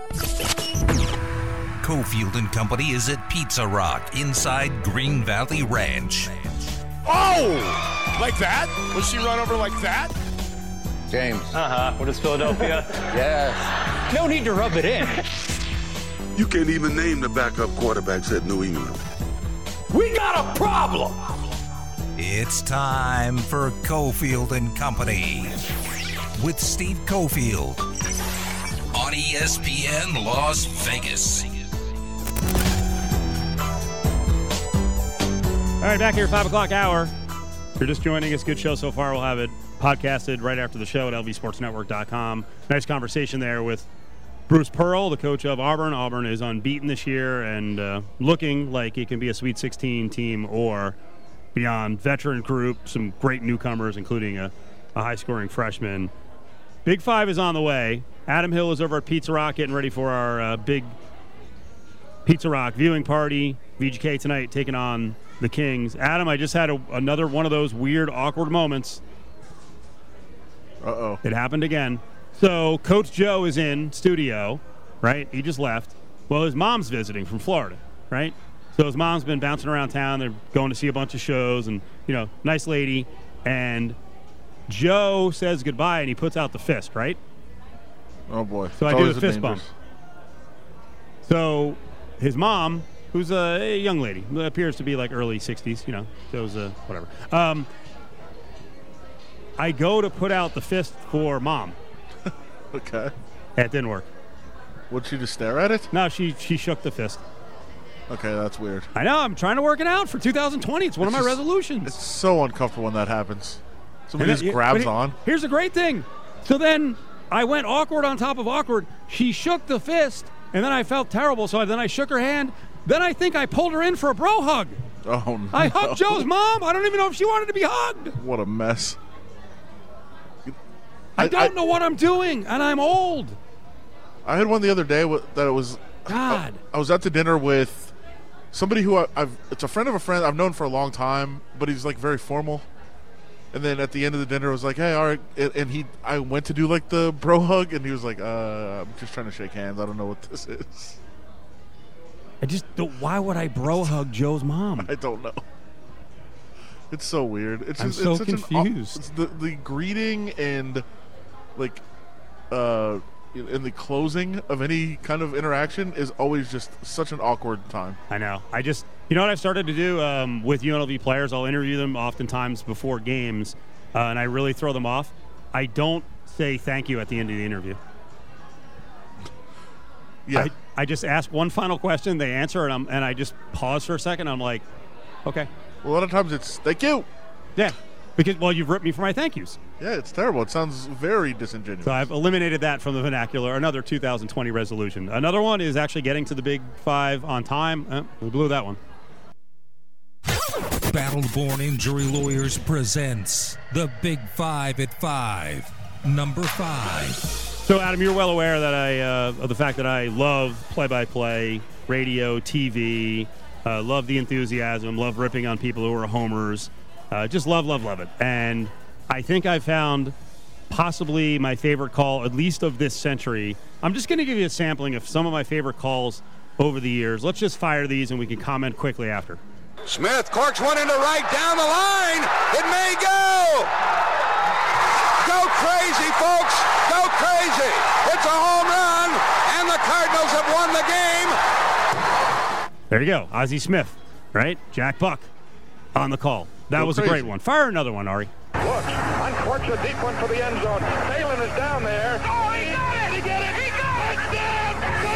Cofield and Company is at Pizza Rock inside Green Valley Ranch. Oh! Like that? Was she run over like that? James. What is Philadelphia? Yes. No need to rub it in. You can't even name the backup quarterbacks at New England. We got a problem! It's time for Cofield and Company with Steve Cofield on ESPN Las Vegas. All right, back here, 5 o'clock hour. If you're just joining us, good show so far. We'll have it podcasted right after the show at lvsportsnetwork.com. Nice conversation there with Bruce Pearl, the coach of Auburn. Auburn is unbeaten this year and looking like it can be a Sweet 16 team or beyond. Veteran group, some great newcomers, including a high-scoring freshman. Big Five is on the way. Adam Hill is over at Pizza Rock getting ready for our big Pizza Rock viewing party. VGK tonight taking on the Kings. Adam, I just had another one of those weird, awkward moments. Uh-oh. It happened again. So Coach Joe is in studio, right? He just left. Well, his mom's visiting from Florida, right? So his mom's been bouncing around town. They're going to see a bunch of shows and, nice lady. And Joe says goodbye, and he puts out the fist, right? Oh, boy. So I do the fist bump. So his mom, who's a young lady, appears to be like early 60s, Joe's whatever. I go to put out the fist for mom. Okay. It didn't work. Would she just stare at it? No, she shook the fist. Okay, that's weird. I know. I'm trying to work it out for 2020. It's one of my resolutions. It's so uncomfortable when that happens. Somebody just grabs on. Here's the great thing. So then I went awkward on top of awkward. She shook the fist, and then I felt terrible. So then I shook her hand. Then I think I pulled her in for a bro hug. Oh, no. I hugged Joe's mom. I don't even know if she wanted to be hugged. What a mess. I don't know what I'm doing, and I'm old. I had one the other day that it was. God. I was out to dinner with somebody who it's a friend of a friend I've known for a long time, but he's like very formal. And then at the end of the dinner, I was like, "Hey, all right." And I went to do like the bro hug, and he was like, "I'm just trying to shake hands. I don't know what this is." Why would I bro hug Joe's mom? I don't know. It's so weird. I'm so confused. It's the greeting and like in the closing of any kind of interaction is always just such an awkward time. I know. You know what I've started to do with UNLV players? I'll interview them oftentimes before games, and I really throw them off. I don't say thank you at the end of the interview. Yeah. I just ask one final question, they answer, and I just pause for a second. I'm like, okay. A lot of times it's thank you. Yeah, because, you've ripped me for my thank yous. Yeah, it's terrible. It sounds very disingenuous. So I've eliminated that from the vernacular. Another 2020 resolution. Another one is actually getting to the Big Five on time. We blew that one. Battleborn Injury Lawyers presents the Big Five at 5. Number 5. So, Adam, you're well aware that of the fact that I love play-by-play, radio, TV, love the enthusiasm, love ripping on people who are homers. Just love it. And I think I found possibly my favorite call, at least of this century. I'm just going to give you a sampling of some of my favorite calls over the years. Let's just fire these and we can comment quickly after. Smith corks one into right down the line. It may go. Go crazy, folks. Go crazy. It's a home run, and the Cardinals have won the game. There you go. Ozzie Smith, right? Jack Buck on the call. That was a great one. Fire another one, Ari. Look, uncorks a deep one for the end zone. Thalen is down there. Oh, he got it! He got it! He got it! Touchdown!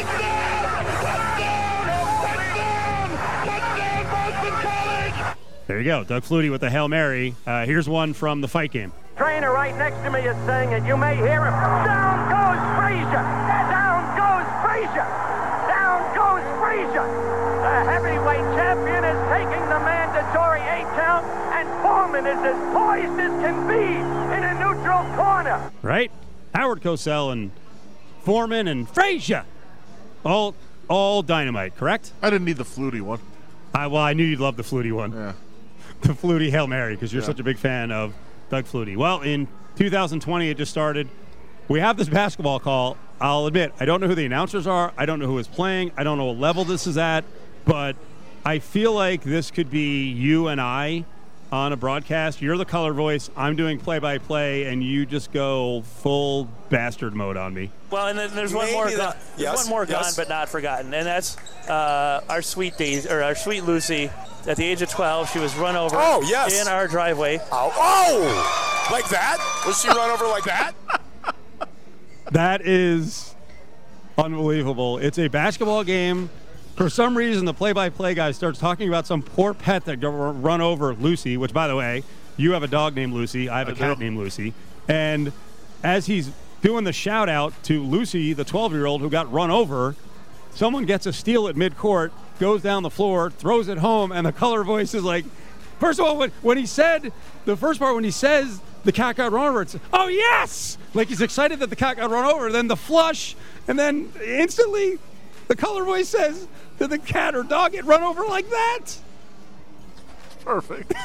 Touchdown! Touchdown! Boston College! There you go. Doug Flutie with the Hail Mary. Here's one from the fight game. Trainer right next to me is saying it. You may hear him. Down goes Frazier! Down goes Frazier! Down goes Frazier! The heavyweight champion is taking the mandatory 8 count, and Foreman is as poised as can be in a neutral corner. Right? Howard Cosell and Foreman and Frazier. All dynamite, correct? I didn't need the Flutie one. I knew you'd love the Flutie one. Yeah. The Flutie Hail Mary, because you're such a big fan of Doug Flutie. Well, in 2020, it just started. We have this basketball call. I'll admit, I don't know who the announcers are. I don't know who is playing. I don't know what level this is at. But I feel like this could be you and I on a broadcast. You're the color voice. I'm doing play-by-play, and you just go full bastard mode on me. Well, and then there's one more gone. There's one more gone but not forgotten, and that's our sweet Lucy. At the age of 12, she was run over in our driveway. Oh! Like that? Was she run over like that? That is unbelievable. It's a basketball game. For some reason, the play-by-play guy starts talking about some poor pet that got run over, Lucy, which, by the way, you have a dog named Lucy. I have a cat named Lucy. And as he's doing the shout-out to Lucy, the 12-year-old who got run over, someone gets a steal at midcourt, goes down the floor, throws it home, and the color voice is like, first of all, when he said, the first part when he says the cat got run over, it's, oh, yes! Like he's excited that the cat got run over. Then the flush, and then instantly the color voice says, did the cat or dog get run over like that? Perfect.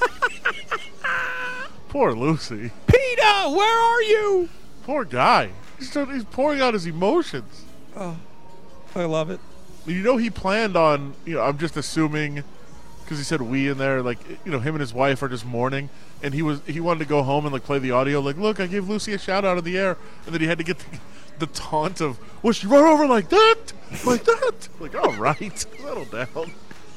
Poor Lucy. PETA, where are you? Poor guy. He's pouring out his emotions. Oh, I love it. You know, he planned on, I'm just assuming, because he said we in there, like, him and his wife are just mourning, and he wanted to go home and, like, play the audio, like, look, I gave Lucy a shout out in the air, and then he had to get the taunt of, was she run over like that? Like that? Like, all right, settle down.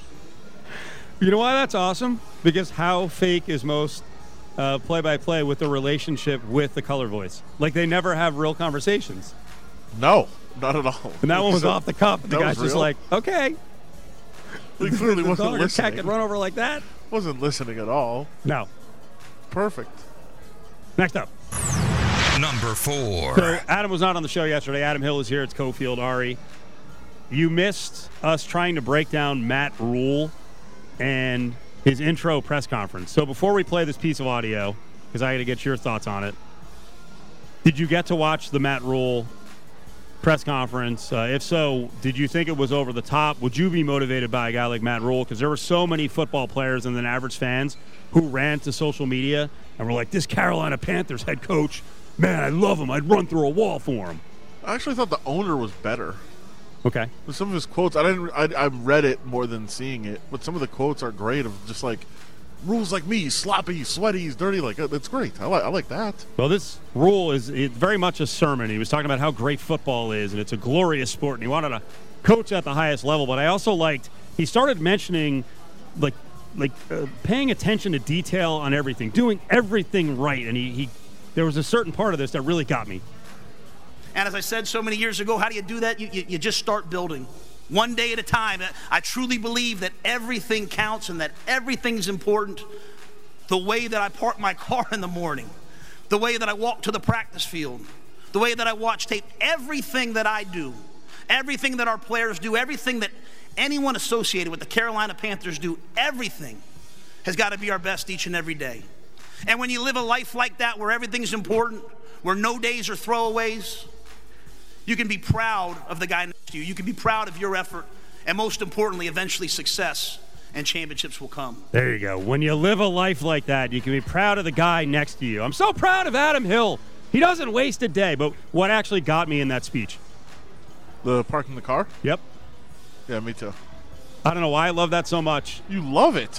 You know why that's awesome? Because how fake is most play-by-play with the relationship with the color voice? Like, they never have real conversations. No, not at all. And that one was off the cuff. The guy's just like, okay. He clearly wasn't listening. Cat can run over like that? Wasn't listening at all. No. Perfect. Next up. Number 4. So Adam was not on the show yesterday. Adam Hill is here. It's Cofield, Ari. You missed us trying to break down Matt Rule and his intro press conference. So before we play this piece of audio, because I got to get your thoughts on it, did you get to watch the Matt Rule press conference? If so, did you think it was over the top? Would you be motivated by a guy like Matt Rule? Because there were so many football players and then average fans who ran to social media and were like, this Carolina Panthers head coach, man, I love him. I'd run through a wall for him. I actually thought the owner was better. Okay. With some of his quotes, I read it more than seeing it, but some of the quotes are great of just like, Rule's like me, sloppy, sweaty, he's dirty. Like, it's great. I like that. Well, this Rule is very much a sermon. He was talking about how great football is, and it's a glorious sport, and he wanted to coach at the highest level. But I also liked, he started mentioning, paying attention to detail on everything, doing everything right. And he there was a certain part of this that really got me. And as I said so many years ago, how do you do that? You just start building. One day at a time. I truly believe that everything counts and that everything's important. The way that I park my car in the morning, the way that I walk to the practice field, the way that I watch tape, everything that I do, everything that our players do, everything that anyone associated with the Carolina Panthers do, everything has got to be our best each and every day. And when you live a life like that where everything's important, where no days are throwaways, you can be proud of the guy next to you. You can be proud of your effort. And most importantly, eventually success and championships will come. There you go. When you live a life like that, you can be proud of the guy next to you. I'm so proud of Adam Hill. He doesn't waste a day. But what actually got me in that speech? The parking the car? Yep. Yeah, me too. I don't know why I love that so much. You love it.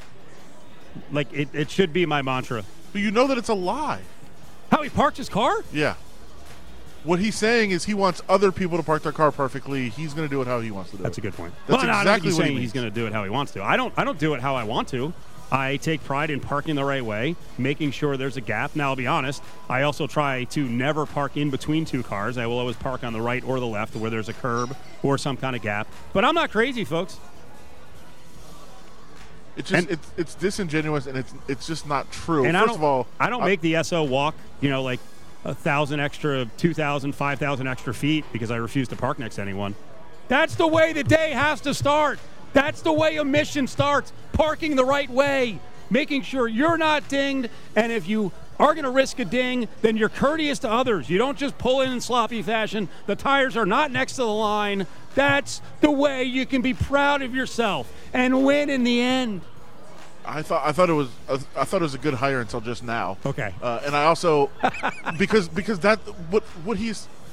Like, it should be my mantra. But you know that it's a lie. How he parked his car? Yeah. What he's saying is he wants other people to park their car perfectly. He's going to do it how he wants to do it. That's a good point. That's exactly what what he's going to do it how he wants to. I don't do it how I want to. I take pride in parking the right way, making sure there's a gap. Now, I'll be honest, I also try to never park in between two cars. I will always park on the right or the left where there's a curb or some kind of gap. But I'm not crazy, folks. It's just it's disingenuous and it's just not true. And First of all, I don't make the SO walk, like 1,000 extra, 2,000, 5,000 extra feet because I refuse to park next to anyone. That's the way the day has to start. That's the way a mission starts. Parking the right way, making sure you're not dinged, and if you are going to risk a ding, then you're courteous to others. You don't just pull in sloppy fashion. The tires are not next to the line. That's the way you can be proud of yourself and win in the end. I thought it was a good hire until just now. Okay. And I also because that what he's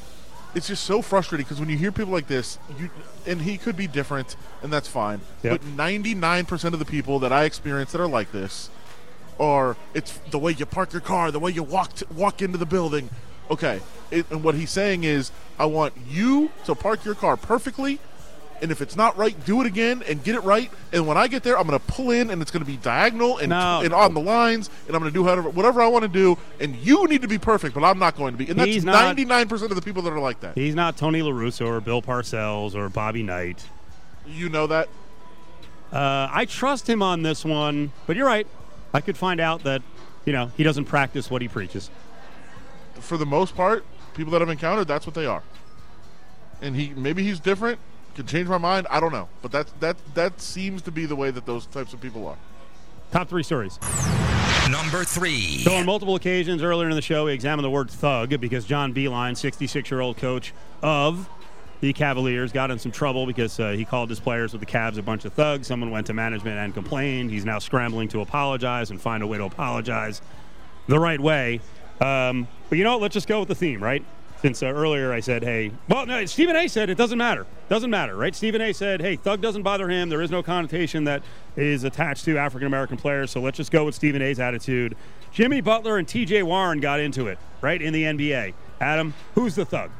it's just so frustrating because when you hear people like this, and he could be different, and that's fine. Yep. But 99% of the people that I experience that are like this it's the way you park your car, the way you walk into the building. Okay, and what he's saying is, I want you to park your car perfectly, and if it's not right, do it again and get it right. And when I get there, I'm going to pull in, and it's going to be diagonal and on the lines, and I'm going to do whatever I want to do. And you need to be perfect, but I'm not going to be. And that's 99% of the people that are like that. He's not Tony La Russa or Bill Parcells or Bobby Knight. You know that? I trust him on this one, but you're right. I could find out that, he doesn't practice what he preaches. For the most part, people that I've encountered, that's what they are. And maybe he's different. Could change my mind. I don't know. But that seems to be the way that those types of people are. Top 3 stories. Number 3. So on multiple occasions earlier in the show, we examined the word thug because John Beilein, 66-year-old coach of the Cavaliers, got in some trouble because he called his players with the Cavs a bunch of thugs. Someone went to management and complained. He's now scrambling to apologize and find a way to apologize the right way. But you know what? Let's just go with the theme, right? Since earlier I said, hey, well, no, Stephen A. said it doesn't matter. Doesn't matter, right? Stephen A. said, hey, thug doesn't bother him. There is no connotation that is attached to African-American players, so let's just go with Stephen A.'s attitude. Jimmy Butler and T.J. Warren got into it, right, in the NBA. Adam, who's the thug?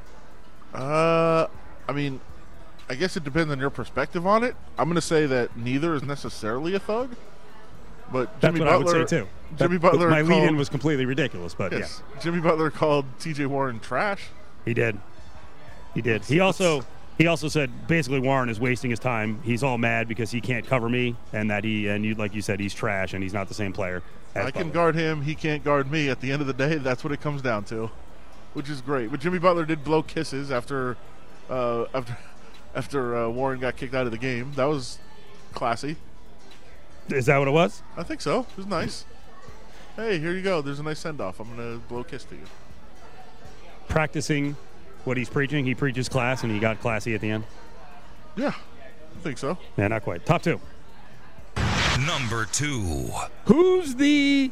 I mean, I guess it depends on your perspective on it. I'm going to say that neither is necessarily a thug. But Jimmy That's what Butler, I would say, too. Jimmy Butler my lead-in was completely ridiculous, but yes, yeah. Jimmy Butler called T.J. Warren trash. He did. He also said basically Warren is wasting his time. He's all mad because he can't cover me, and that like you said, he's trash and he's not the same player. I can guard him. He can't guard me. At the end of the day, that's what it comes down to, which is great. But Jimmy Butler did blow kisses after Warren got kicked out of the game. That was classy. Is that what it was? I think so. It was nice. Hey, here you go. There's a nice send-off. I'm going to blow a kiss to you. Practicing what he's preaching. He preaches class, and he got classy at the end. Yeah, I think so. Yeah, not quite. Top 2. Number 2. Who's the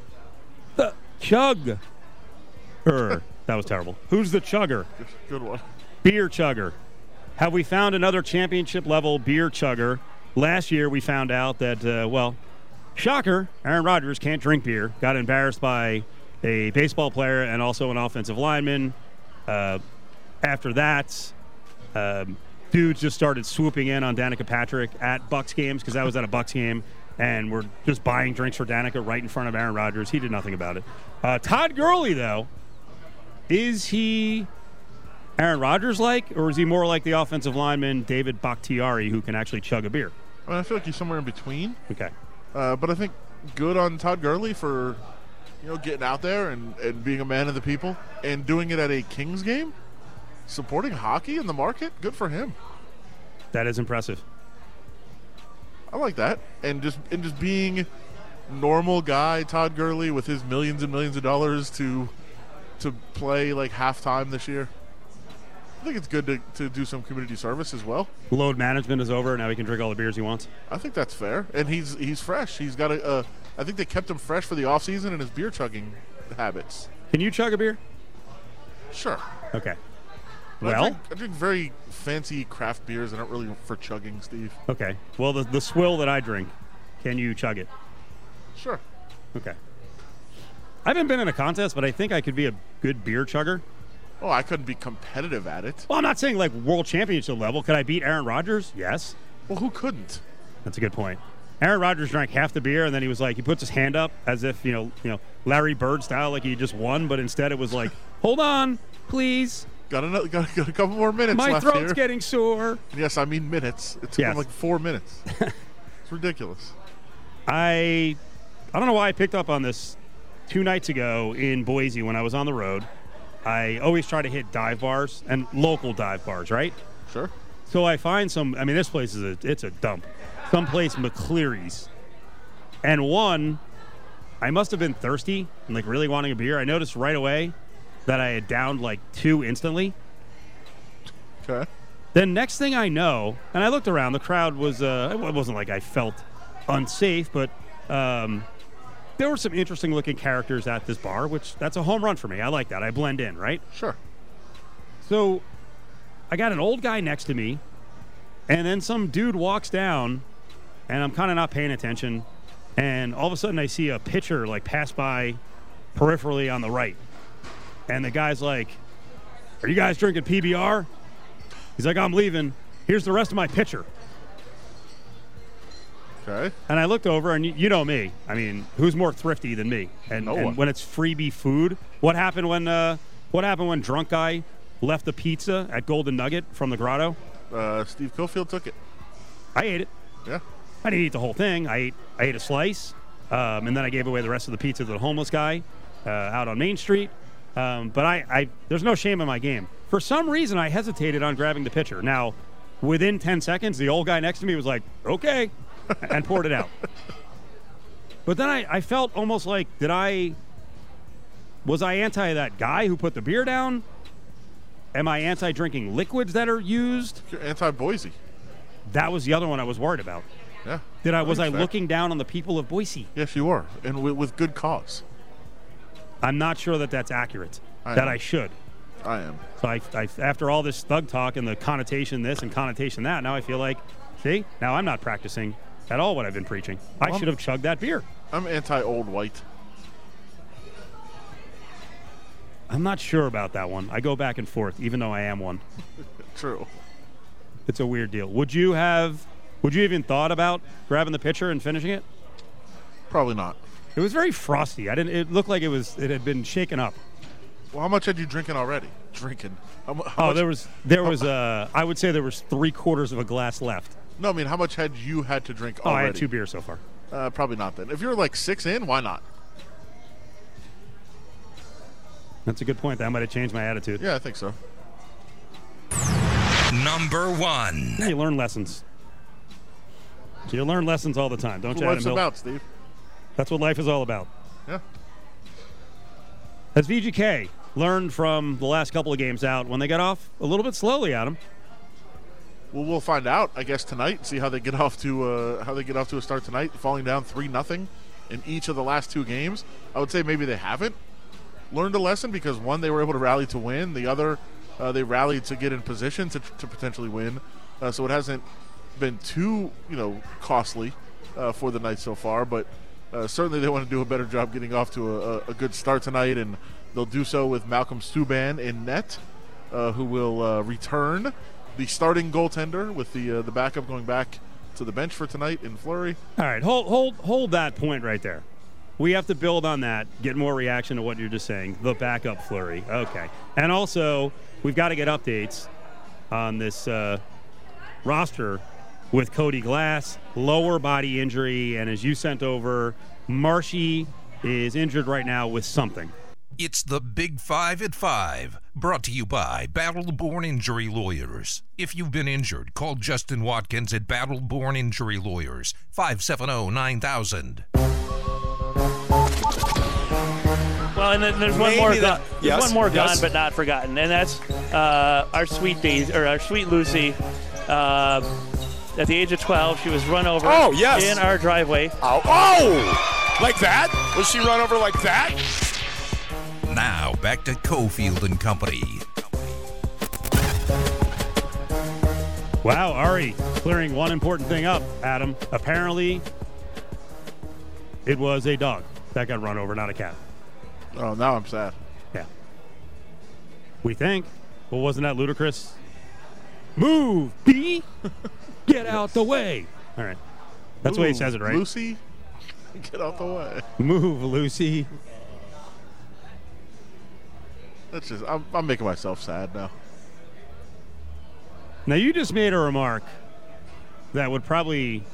chug? That was terrible. Who's the chugger? Good one. Beer chugger. Have we found another championship-level beer chugger? Last year, we found out that, shocker, Aaron Rodgers can't drink beer. Got embarrassed by a baseball player and also an offensive lineman. After that, dudes just started swooping in on Danica Patrick at Bucs games because that was at a Bucs game, and we're just buying drinks for Danica right in front of Aaron Rodgers. He did nothing about it. Todd Gurley, though, is he Aaron Rodgers-like, or is he more like the offensive lineman David Bakhtiari who can actually chug a beer? I mean, I feel like he's somewhere in between. Okay. But I think good on Todd Gurley for, getting out there and being a man of the people and doing it at a Kings game, supporting hockey in the market. Good for him. That is impressive. I like that. And just being normal guy Todd Gurley with his millions and millions of dollars to play like halftime this year. I think it's good to do some community service as well. Load management is over. Now he can drink all the beers he wants. I think that's fair. And he's fresh. He's got I think they kept him fresh for the offseason and his beer chugging habits. Can you chug a beer? Sure. Okay. I drink very fancy craft beers that aren't really for chugging, Steve. Okay. Well, the swill that I drink, can you chug it? Sure. Okay. I haven't been in a contest, but I think I could be a good beer chugger. Oh, I couldn't be competitive at it. Well, I'm not saying like world championship level. Could I beat Aaron Rodgers? Yes. Well, who couldn't? That's a good point. Aaron Rodgers drank half the beer, and then he was like, he puts his hand up as if, Larry Bird style, like he just won, but instead it was like, hold on, please. Got a couple more minutes My left throat's here. getting sore. Yes, I mean minutes. It took him like 4 minutes. It's ridiculous. I don't know why I picked up on this 2 nights ago in Boise when I was on the road. I always try to hit dive bars and local dive bars, right? Sure. So I find this place it's a dump. Someplace McCleary's. And one, I must have been thirsty and like really wanting a beer. I noticed right away that I had downed like 2 instantly. Okay. Then next thing I know, and I looked around, the crowd was, it wasn't like I felt unsafe, but there were some interesting looking characters at this bar, which that's a home run for me. I like that. I blend in, right? Sure. So I got an old guy next to me, and then some dude walks down, and I'm kind of not paying attention, and all of a sudden I see a pitcher like pass by peripherally on the right, and the guy's like, "Are you guys drinking PBR?" He's like, "I'm leaving. Here's the rest of my pitcher." Okay. And I looked over, and you know me. I mean, who's more thrifty than me? And when it's freebie food, what happened when drunk guy left the pizza at Golden Nugget from the Grotto? Steve Cofield took it. I ate it. Yeah. I didn't eat the whole thing. I ate a slice, and then I gave away the rest of the pizza to the homeless guy out on Main Street. But there's no shame in my game. For some reason, I hesitated on grabbing the pitcher. Now, within 10 seconds, the old guy next to me was like, "Okay," and poured it out. But then I felt almost like, was I anti that guy who put the beer down? Am I anti-drinking liquids that are used? You're anti-Boise. That was the other one I was worried about. Yeah. Was I looking down on the people of Boise? Yes, you were, and with good cause. I'm not sure that that's accurate. I should. I am. So I after all this thug talk and the connotation this and connotation that, now I feel like, see, now I'm not practicing at all what I've been preaching. I should have chugged that beer. I'm anti-old white. I'm not sure about that one. I go back and forth, even though I am one. True. It's a weird deal. Would you even thought about grabbing the pitcher and finishing it? Probably not. It was very frosty. It looked like it had been shaken up. Well, how much had you drinking already? There was I would say there was 3/4 of a glass left. No, I mean, how much had you had to drink already? I had 2 beers so far. Probably not then. If you're like 6 in, why not? That's a good point. That might have changed my attitude. Yeah, I think so. Number 1. Yeah, you learn lessons. You learn lessons all the time, don't you, Adam Hill? Adam? That's what life's about, Steve. That's what life is all about. Yeah. Has VGK learned from the last couple of games out when they got off a little bit slowly, Adam? Well, we'll find out, I guess, tonight. See how they get off to a start tonight, falling down 3-0 in each of the last 2 games. I would say maybe they haven't learned a lesson because one, they were able to rally to win. The other, they rallied to get in position to potentially win. So it hasn't been too costly for the Knights so far, but certainly they want to do a better job getting off to a good start tonight, and they'll do so with Malcolm Subban in net, who will return the starting goaltender with the backup going back to the bench for tonight in Fleury. All right, hold that point right there. We have to build on that, get more reaction to what you're just saying, the backup Fleury. Okay. And also, we've got to get updates on this roster with Cody Glass, lower body injury, and as you sent over, Marshy is injured right now with something. It's the Big 5 at 5, brought to you by Battle-Born Injury Lawyers. If you've been injured, call Justin Watkins at Battle-Born Injury Lawyers, 570-9000. Well, and then there's one more gone but not forgotten, and that's our sweet Lucy. At the age of 12, she was run over in our driveway. Oh! Like that? Was she run over like that? Now, back to Cofield and Company. Wow, Ari clearing one important thing up, Adam. Apparently, it was a dog that got run over, not a cat. Oh, now I'm sad. Yeah. We think. Well, wasn't that ludicrous? Move, B! Get out the way. All right. That's the way he says it, right? Lucy, get out the way. Move, Lucy. That's just, I'm making myself sad now. Now, you just made a remark that would probably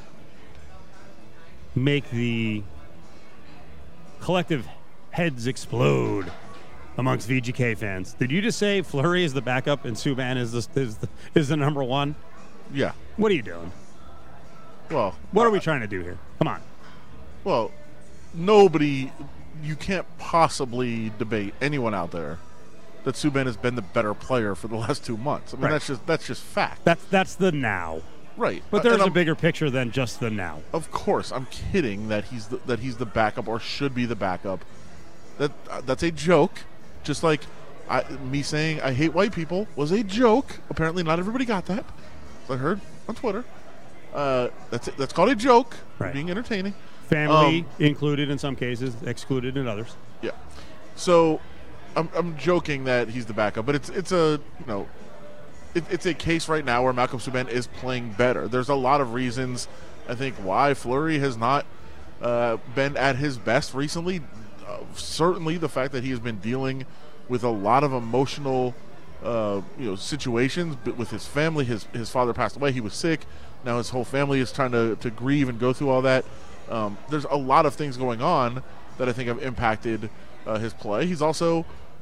make the collective heads explode amongst VGK fans. Did you just say Fleury is the backup and Subban is the number 1? Yeah. What are you doing? Well, what are we trying to do here? Come on. Well, you can't possibly debate anyone out there that Subban has been the better player for the last 2 months. I mean, right. that's just fact. That's the now. Right. But there's a bigger picture than just the now. Of course, I'm kidding that he's the backup or should be the backup. That's a joke. Just like me saying I hate white people was a joke. Apparently, not everybody got that. I heard on Twitter. That's called a joke. Right. Being entertaining. Family included in some cases, excluded in others. Yeah. So I'm joking that he's the backup, but it's a it's a case right now where Malcolm Subban is playing better. There's a lot of reasons I think why Fleury has not been at his best recently. Certainly the fact that he has been dealing with a lot of emotional situations with his family. His father passed away. He was sick. Now his whole family is trying to grieve and go through all that. There's a lot of things going on that I think have impacted his play. He's also,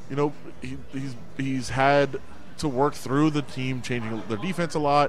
he's had to work through the team changing their defense a lot.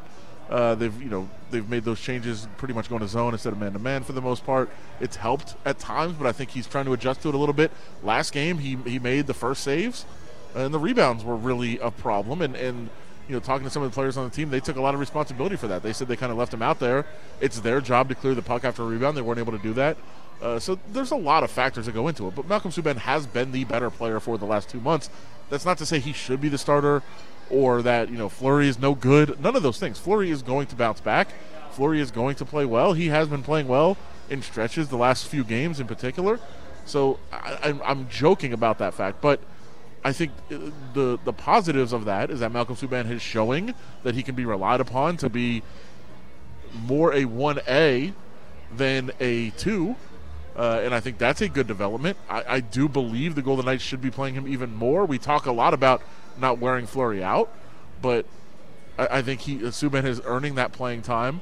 They've made those changes, pretty much going to zone instead of man-to-man for the most part. It's helped at times, but I think he's trying to adjust to it a little bit. Last game, he made the first saves, and the rebounds were really a problem. And talking to some of the players on the team, they took a lot of responsibility for that. They said they kind of left him out there. It's their job to clear the puck after a rebound. They weren't able to do that. So there's a lot of factors that go into it. But Malcolm Subban has been the better player for the last 2 months. That's not to say he should be the starter or that, Fleury is no good. None of those things. Fleury is going to bounce back. Fleury is going to play well. He has been playing well in stretches the last few games in particular. So I'm joking about that fact. But I think the positives of that is that Malcolm Subban is showing that he can be relied upon to be more a 1A than a 2. And I think that's a good development. I do believe the Golden Knights should be playing him even more. We talk a lot about not wearing Fleury out, but I think Subban is earning that playing time.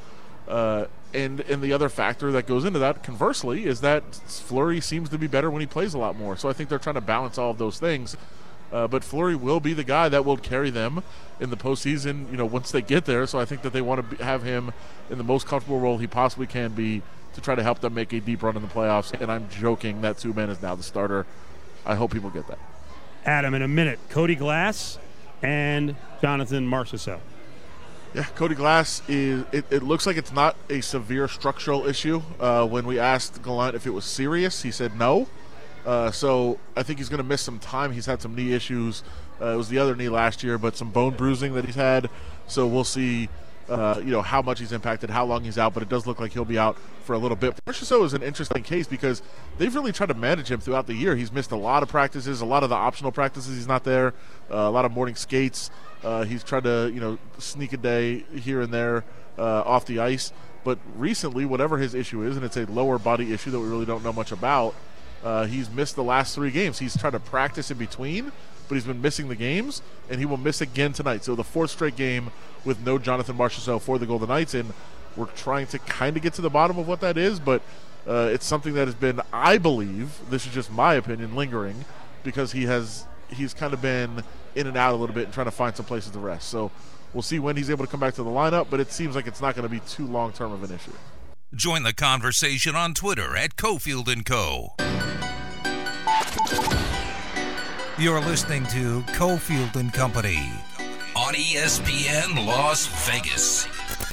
And the other factor that goes into that, conversely, is that Fleury seems to be better when he plays a lot more. So I think they're trying to balance all of those things. But Fleury will be the guy that will carry them in the postseason, once they get there. So I think that they want to have him in the most comfortable role he possibly can be to try to help them make a deep run in the playoffs. And I'm joking that Subban is now the starter. I hope people get that. Adam, in a minute, Cody Glass and Jonathan Marchessault. Yeah, Cody Glass it looks like it's not a severe structural issue. When we asked Gallant if it was serious, he said no. So I think he's going to miss some time. He's had some knee issues. It was the other knee last year, but some bone bruising that he's had. So we'll see, how much he's impacted, how long he's out, but it does look like he'll be out for a little bit. Marchessault is an interesting case because they've really tried to manage him throughout the year. He's missed a lot of practices, a lot of the optional practices he's not there, a lot of morning skates. He's tried to, sneak a day here and there off the ice. But recently, whatever his issue is, and it's a lower body issue that we really don't know much about, he's missed the last 3 games. He's tried to practice in between, but he's been missing the games, and he will miss again tonight. So the 4th straight game with no Jonathan Marchessault for the Golden Knights, and we're trying to kind of get to the bottom of what that is, but it's something that has been, I believe, this is just my opinion, lingering, because he's kind of been in and out a little bit and trying to find some places to rest. So we'll see when he's able to come back to the lineup, but it seems like it's not going to be too long-term of an issue. Join the conversation on Twitter at Cofield & Co. You're listening to Cofield & Company on ESPN Las Vegas.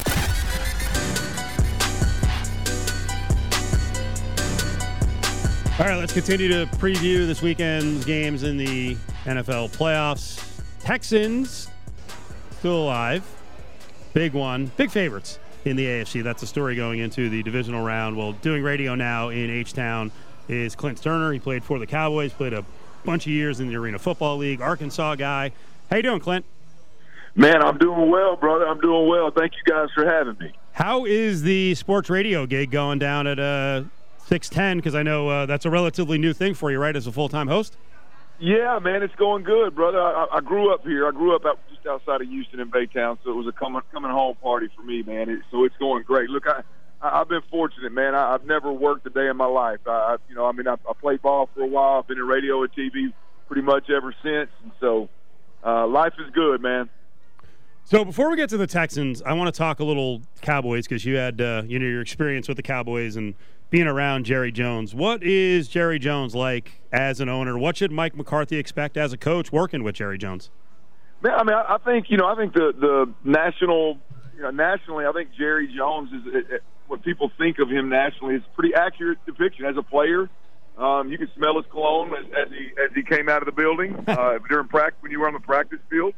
All right, let's continue to preview this weekend's games in the NFL playoffs. Texans still alive. Big one. Big favorites in the AFC. That's the story going into the divisional round. Well, doing radio now in H-Town is Clint Sterner. He played for the Cowboys, played a bunch of years in the Arena Football League, Arkansas guy. How you doing, Clint? Man, I'm doing well, brother. I'm doing well. Thank you guys for having me. How is the sports radio gig going down at 610? Because I know that's a relatively new thing for you, right, as a full-time host? Yeah, man, it's going good, brother. I grew up here. I grew up just outside of Houston in Baytown, so it was a coming home party for me, man. So it's going great. Look, I've been fortunate, man. I've never worked a day in my life. I played ball for a while. I've been in radio and TV pretty much ever since, and so life is good, man. So before we get to the Texans, I want to talk a little Cowboys because you had your experience with the Cowboys and being around Jerry Jones. What is Jerry Jones like as an owner? What should Mike McCarthy expect as a coach working with Jerry Jones? Man, I think the national, nationally, I think Jerry Jones is what people think of him nationally is a pretty accurate depiction as a player. You could smell his cologne as he came out of the building during practice when you were on the practice field.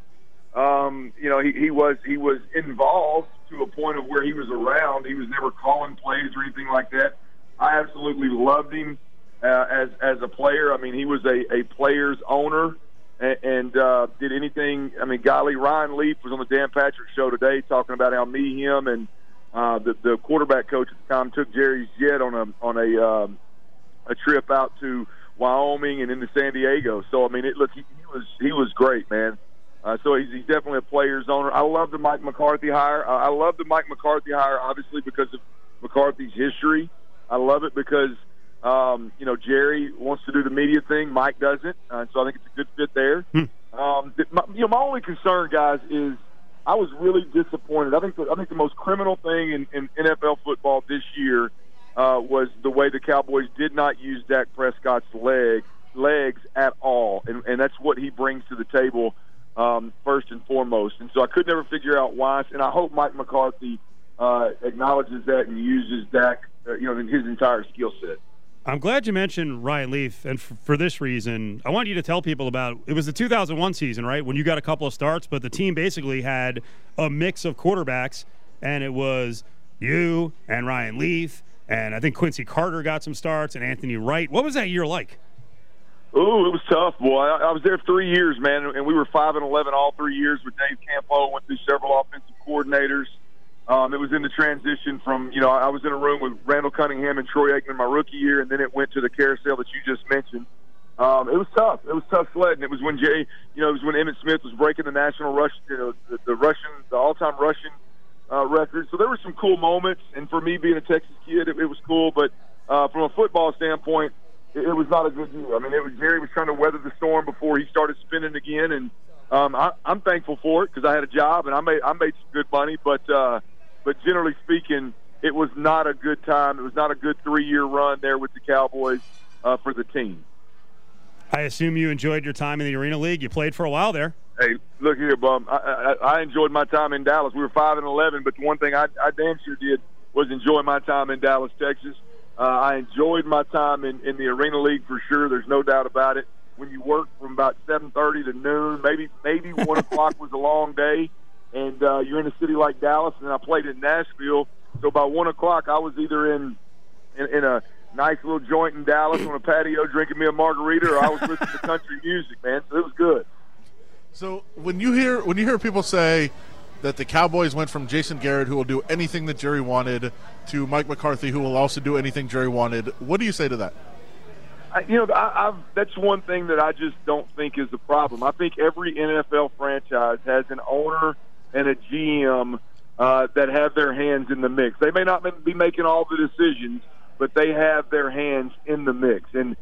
He was involved to a point of where he was around. He was never calling plays or anything like that. I absolutely loved him as a player. I mean, he was a player's owner and did anything. I mean, golly, Ryan Leaf was on the Dan Patrick Show today talking about how him, and the quarterback coach at the time took Jerry's jet on a trip out to Wyoming and into San Diego. So I mean, he was great, man. So he's definitely a player's owner. I love the Mike McCarthy hire. I love the Mike McCarthy hire, obviously, because of McCarthy's history. I love it because, Jerry wants to do the media thing. Mike doesn't. So I think it's a good fit there. My only concern, guys, is I was really disappointed. I think the most criminal thing in NFL football this year was the way the Cowboys did not use Dak Prescott's legs at all. And that's what he brings to the table first and foremost. And so I could never figure out why. And I hope Mike McCarthy acknowledges that and uses Dak, in his entire skill set. I'm glad you mentioned Ryan Leaf, and for this reason, I want you to tell people about it. Was the 2001 season, right, when you got a couple of starts, but the team basically had a mix of quarterbacks, and it was you and Ryan Leaf, and I think Quincy Carter got some starts, and Anthony Wright. What was that year like? Ooh, it was tough, boy. I was there 3 years, man, and we were 5-11 all 3 years with Dave Campo. Went through several offensive coordinators. It was in the transition from, I was in a room with Randall Cunningham and Troy Aikman my rookie year, and then it went to the carousel that you just mentioned. It was tough. It was tough sledding. It was when it was when Emmitt Smith was breaking the national rush, the all-time rushing record. So there were some cool moments, and for me being a Texas kid, it was cool. But from a football standpoint, it was not a good year. I mean, Jerry was trying to weather the storm before he started spinning again, and I'm thankful for it because I had a job and I made some good money. But generally speaking, it was not a good time. It was not a good 3-year run there with the Cowboys for the team. I assume you enjoyed your time in the Arena League. You played for a while there. Hey, look here, Bum. I enjoyed my time in Dallas. We were 5-11, but the one thing I damn sure did was enjoy my time in Dallas, Texas. I enjoyed my time in the Arena League for sure. There's no doubt about it. When you work from about 7:30 to noon, maybe 1 o'clock was a long day, and you're in a city like Dallas, and I played in Nashville. So by 1 o'clock, I was either in a nice little joint in Dallas on a patio drinking me a margarita, or I was listening to country music, man. So it was good. So when you hear people say that the Cowboys went from Jason Garrett, who will do anything that Jerry wanted, to Mike McCarthy, who will also do anything Jerry wanted, what do you say to that? That's one thing that I just don't think is the problem. I think every NFL franchise has an owner and a GM that have their hands in the mix. They may not be making all the decisions, but they have their hands in the mix. And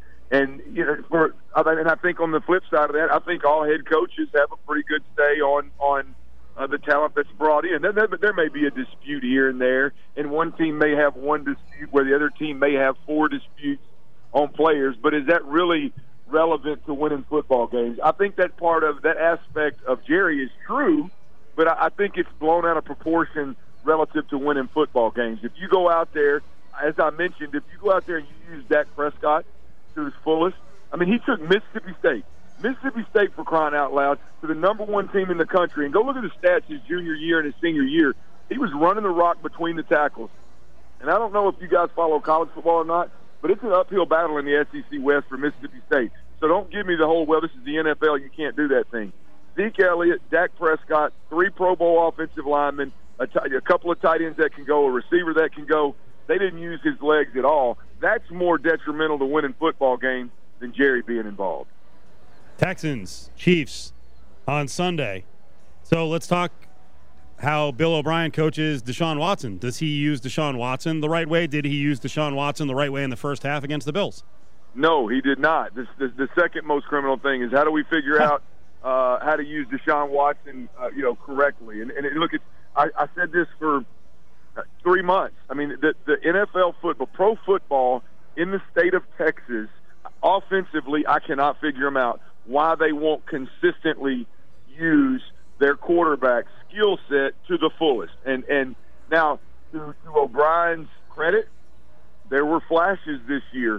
I think on the flip side of that, I think all head coaches have a pretty good say on the talent that's brought in. There may be a dispute here and there, and one team may have one dispute where the other team may have 4 disputes on players, but is that really relevant to winning football games? I think that part of that aspect of Jerry is true, but I think it's blown out of proportion relative to winning football games. If you go out there, as I mentioned, if you go out there and you use Dak Prescott to his fullest, I mean, he took Mississippi State, for crying out loud, to the number 1 team in the country. And go look at the stats his junior year and his senior year. He was running the rock between the tackles. And I don't know if you guys follow college football or not, but it's an uphill battle in the SEC West for Mississippi State. So don't give me the whole, well, this is the NFL, you can't do that thing. Zeke Elliott, Dak Prescott, 3 Pro Bowl offensive linemen, a couple of tight ends that can go, a receiver that can go. They didn't use his legs at all. That's more detrimental to winning football games than Jerry being involved. Texans, Chiefs on Sunday. So let's talk how Bill O'Brien coaches Deshaun Watson. Does he use Deshaun Watson the right way? Did he use Deshaun Watson the right way in the first half against the Bills? No, he did not. The second most criminal thing is how do we figure out how to use Deshaun Watson correctly? And look, I said this for 3 months. I mean, the NFL football, pro football in the state of Texas, offensively, I cannot figure them out why they won't consistently use their quarterback skill set to the fullest. And now, to O'Brien's credit, there were flashes this year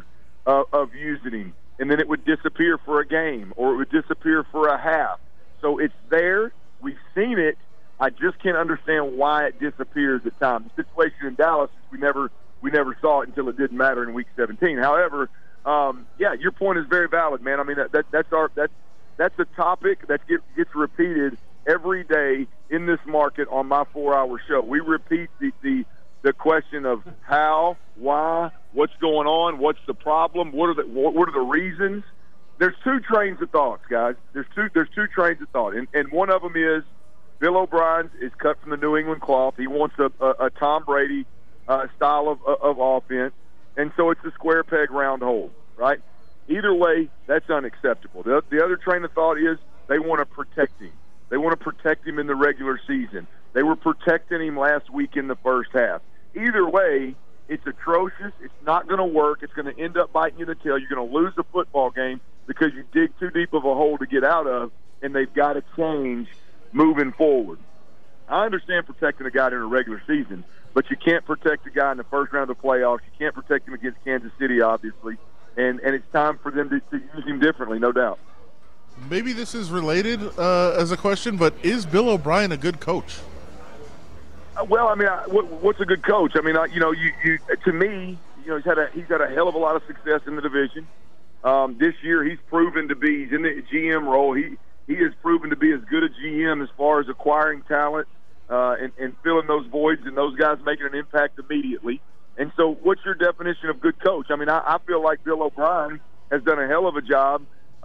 of using him, and then it would disappear for a game or it would disappear for a half. So it's there. We've seen it. I just can't understand why it disappears at times. The situation in Dallas, we never saw it until it didn't matter in Week 17. However, your point is very valid, man. I mean, that's a topic that gets repeated every day in this market on my 4-hour show. We repeat the question of how, why, what's going on, what's the problem, what are the reasons. There's two trains of thoughts, guys. There's two trains of thought, and one of them is Bill O'Brien is cut from the New England cloth. He wants a Tom Brady style of offense, and so it's a square peg, round hole, right? Either way, that's unacceptable. The other train of thought is they want to protect him. They want to protect him in the regular season. They were protecting him last week in the first half. Either way, it's atrocious. It's not going to work. It's going to end up biting you in the tail. You're going to lose the football game because you dig too deep of a hole to get out of, and they've got to change moving forward. I understand protecting a guy during a regular season, but you can't protect a guy in the first round of the playoffs. You can't protect him against Kansas City, obviously, and it's time for them to use him differently, no doubt. Maybe this is related as a question, but is Bill O'Brien a good coach? Well, I mean, what's a good coach? I mean, to me, he's had a hell of a lot of success in the division. This year, he's proven to be. He's in the GM role. He has proven to be as good a GM as far as acquiring talent and filling those voids and those guys making an impact immediately. And so, what's your definition of good coach? I mean, I feel like Bill O'Brien has done a hell of a job.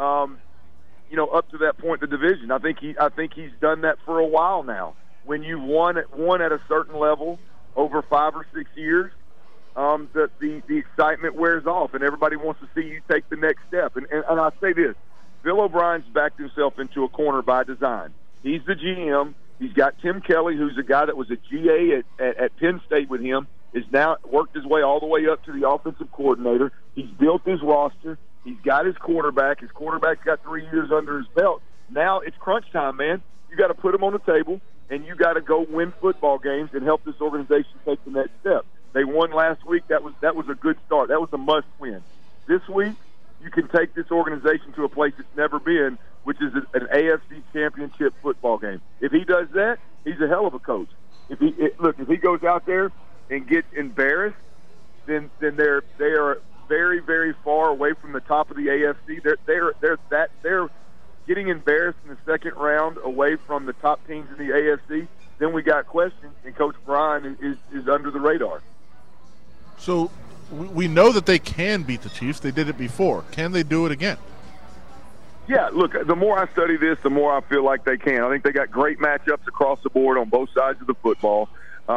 Up to that point in the division, I think he's done that for a while now. When you've won at a certain level over 5 or 6 years, the excitement wears off, and everybody wants to see you take the next step. And I say this, Bill O'Brien's backed himself into a corner by design. He's the GM. He's got Tim Kelly, who's a guy that was a GA at Penn State with him, is now worked his way all the way up to the offensive coordinator. He's built his roster. He's got his quarterback. His quarterback's got 3 years under his belt. Now it's crunch time, man. You got to put him on the table, and you got to go win football games and help this organization take the next step. They won last week. That was a good start. That was a must-win. This week, you can take this organization to a place it's never been, which is an AFC championship football game. If he does that, he's a hell of a coach. If he goes out there and gets embarrassed, then they are very, very far away from the top of the AFC. They're getting embarrassed in the second round away from the top teams in the AFC. Then we got questions, and Coach Brian is under the radar. So we know that they can beat the Chiefs. They did it before. Can they do it again? Yeah, look, the more I study this, the more I feel like they can. I think they got great matchups across the board on both sides of the football.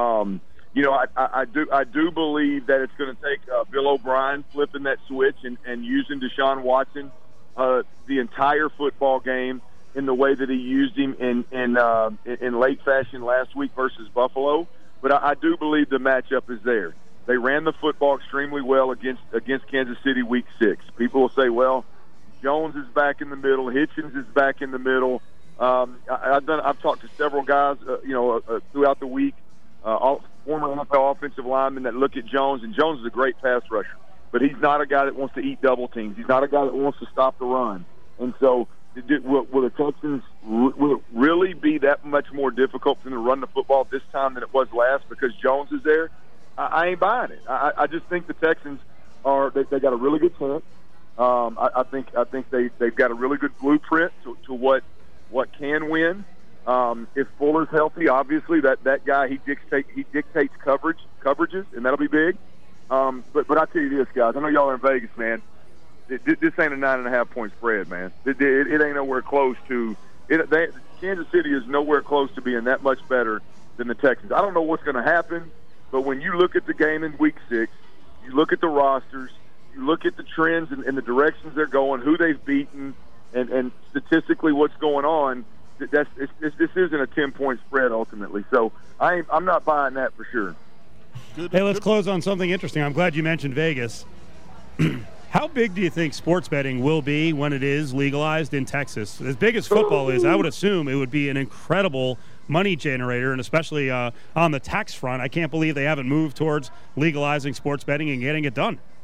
I do believe that it's going to take Bill O'Brien flipping that switch and using Deshaun Watson the entire football game in the way that he used him in late fashion last week versus Buffalo. But I do believe the matchup is there. They ran the football extremely well against Kansas City Week 6. People will say, well, Jones is back in the middle, Hitchens is back in the middle. I've talked to several guys, throughout the week, former NFL offensive linemen that look at Jones, and Jones is a great pass rusher, but he's not a guy that wants to eat double teams. He's not a guy that wants to stop the run. And so will the Texans will it really be that much more difficult for them to run the football this time than it was last because Jones is there? I ain't buying it. I just think the Texans they got a really good chance. I think they've got a really good blueprint to what can win. If Fuller's healthy, obviously that guy he dictates coverages, and that'll be big. But I tell you this, guys, I know y'all are in Vegas, man. This ain't a 9.5 point spread, man. It ain't nowhere close to it. Kansas City is nowhere close to being that much better than the Texans. I don't know what's going to happen, but when you look at the game in Week 6, you look at the rosters, you look at the trends and the directions they're going, who they've beaten, and statistically what's going on. This isn't a 10-point spread ultimately, so I'm not buying that for sure. Hey, let's close on something interesting. I'm glad you mentioned Vegas. How big do you think sports betting will be when it is legalized in Texas? As big as football is, I would assume it would be an incredible money generator, and especially on the tax front. I can't believe they haven't moved towards legalizing sports betting and getting it done.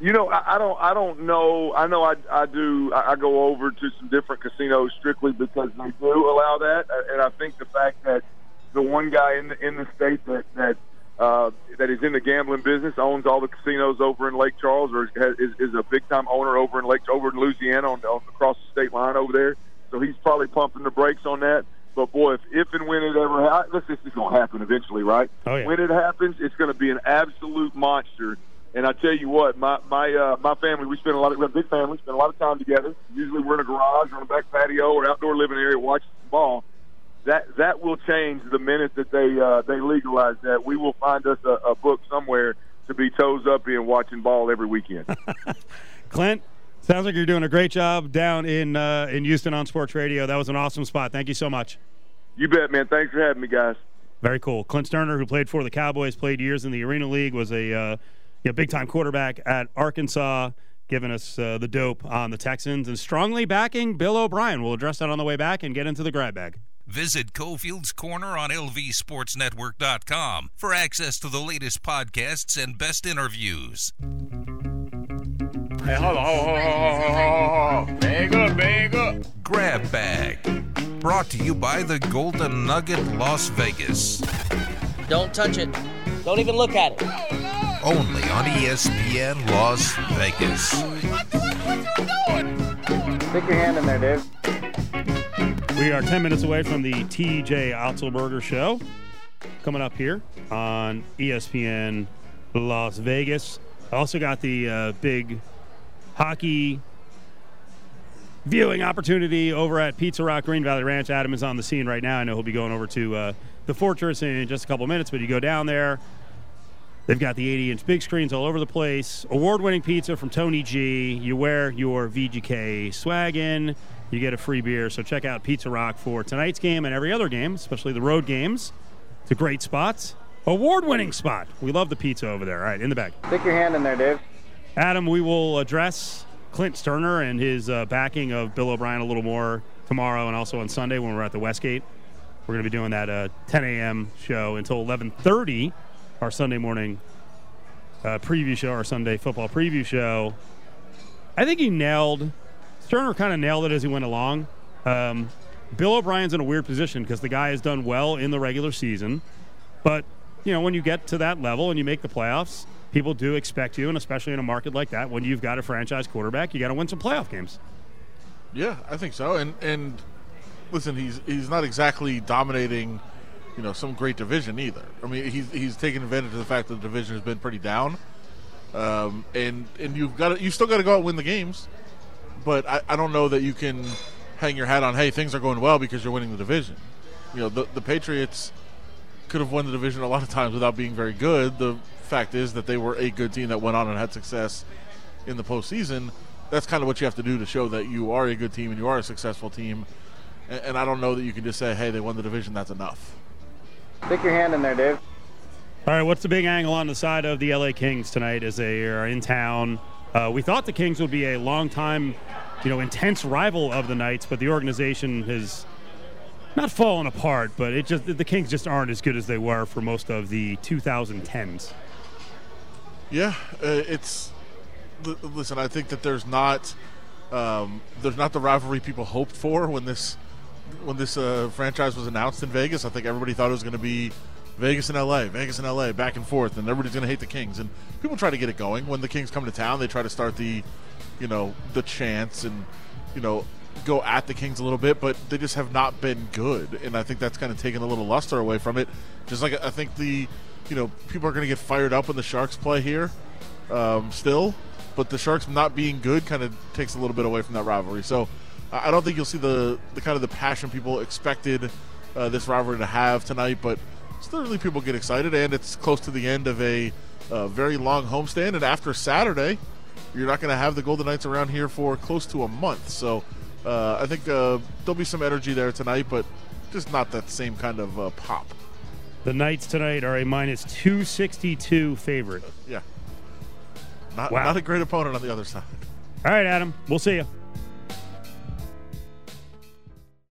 You know, I don't know. I know I do. I go over to some different casinos strictly because they do allow that, and I think the fact that the one guy in the state that is in the gambling business owns all the casinos over in Lake Charles, or is a big time owner over in Louisiana on across the state line over there. So he's probably pumping the brakes on that. But boy, if and when it ever happens, this is going to happen eventually, right? Oh, yeah. When it happens, it's going to be an absolute monster. And I tell you what, my family, we have a big family, spend a lot of time together. Usually we're in a garage or on a back patio or outdoor living area watching some ball. That will change the minute that they legalize that. We will find us a book somewhere to be toes up in watching ball every weekend. Clint, sounds like you're doing a great job down in Houston on Sports Radio. That was an awesome spot. Thank you so much. You bet, man. Thanks for having me, guys. Very cool. Clint Sterner, who played for the Cowboys, played years in the Arena League, was a big-time quarterback at Arkansas, giving us the dope on the Texans and strongly backing Bill O'Brien. We'll address that on the way back and get into the grab bag. Visit Cofield's Corner on LVSportsNetwork.com for access to the latest podcasts and best interviews. Hey, hold on. Bag up. Grab Bag. Brought to you by the Golden Nugget Las Vegas. Don't touch it. Don't even look at it. Only on ESPN Las Vegas. Stick your hand in there, Dave. We are 10 minutes away from the TJ Otzelberger Show. Coming up here on ESPN Las Vegas. I also got the big hockey viewing opportunity over at Pizza Rock Green Valley Ranch. Adam is on the scene right now. I know he'll be going over to the Fortress in just a couple minutes, but you go down there. They've got the 80-inch big screens all over the place. Award-winning pizza from Tony G. You wear your VGK swag in, you get a free beer. So check out Pizza Rock for tonight's game and every other game, especially the road games. It's a great spot. Award-winning spot. We love the pizza over there. All right, in the bag. Stick your hand in there, Dave. Adam, we will address Clint Sterner and his backing of Bill O'Brien a little more tomorrow and also on Sunday when we're at the Westgate. We're going to be doing that 10 a.m. show until 11:30, our Sunday morning preview show, our Sunday football preview show. I think Sterner kind of nailed it as he went along. Bill O'Brien's in a weird position because the guy has done well in the regular season. But, when you get to that level and you make the playoffs, people do expect you, and especially in a market like that, when you've got a franchise quarterback, you got to win some playoff games. Yeah, I think so. And listen, he's not exactly dominating, some great division either. I mean, he's taken advantage of the fact that the division has been pretty down, and you still got to go out and win the games. But I don't know that you can hang your hat on, hey, things are going well because you're winning the division. The Patriots could have won the division a lot of times without being very good. The fact is that they were a good team that went on and had success in the postseason. That's kind of what you have to do to show that you are a good team and you are a successful team. And I don't know that you can just say, hey, they won the division, that's enough. Stick your hand in there, Dave. All right, what's the big angle on the side of the LA Kings tonight as they are in town? We thought the Kings would be a long-time, intense rival of the Knights, but the organization has not fallen apart, but the Kings just aren't as good as they were for most of the 2010s. Yeah, listen, I think that there's not the rivalry people hoped for when this franchise was announced in Vegas. I think everybody thought it was going to be Vegas and LA, back and forth, and everybody's going to hate the Kings. And people try to get it going. When the Kings come to town, they try to start the chants and, go at the Kings a little bit, but they just have not been good. And I think that's kind of taken a little luster away from it. Just like I think people are going to get fired up when the Sharks play here still, but the Sharks not being good kind of takes a little bit away from that rivalry. So I don't think you'll see the kind of the passion people expected this rivalry to have tonight, but certainly people get excited, and it's close to the end of a very long homestand. And after Saturday, you're not going to have the Golden Knights around here for close to a month. So I think there'll be some energy there tonight, but just not that same kind of pop. The Knights tonight are a minus 262 favorite. Yeah. Not a great opponent on the other side. All right, Adam. We'll see you.